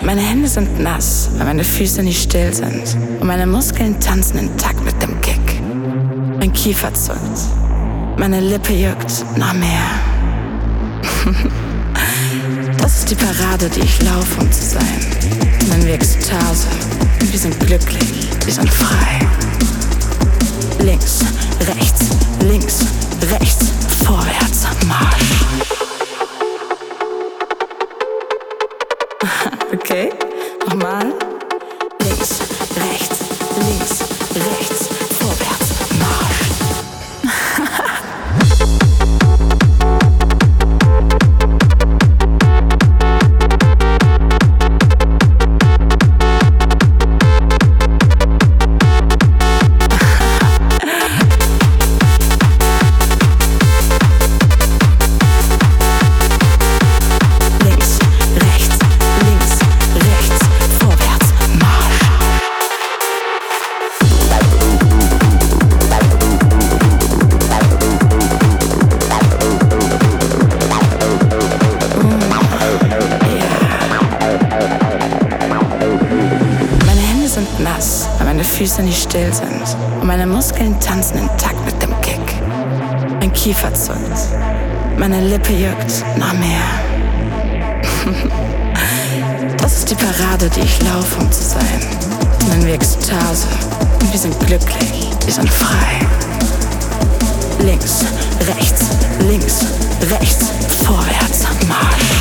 Meine Hände sind nass, weil meine Füße nicht still sind. Und meine Muskeln tanzen in Takt mit dem Kick. Mein Kiefer zuckt, meine Lippe juckt noch mehr. Das ist die Parade, die ich laufe, um zu sein. Nennen wir Ekstase. Wir sind glücklich, wir sind frei. Links, rechts, vorwärts, Marsch. Okay, nochmal. Links, rechts, vorwärts, Marsch. Nass, weil meine Füße nicht still sind. Und meine Muskeln tanzen in Takt mit dem Kick. Mein Kiefer zuckt, meine Lippe juckt noch mehr. Das ist die Parade, die ich laufe, um zu sein. Nennen wir Ekstase. Wir sind glücklich, wir sind frei. Links, rechts, vorwärts, Marsch.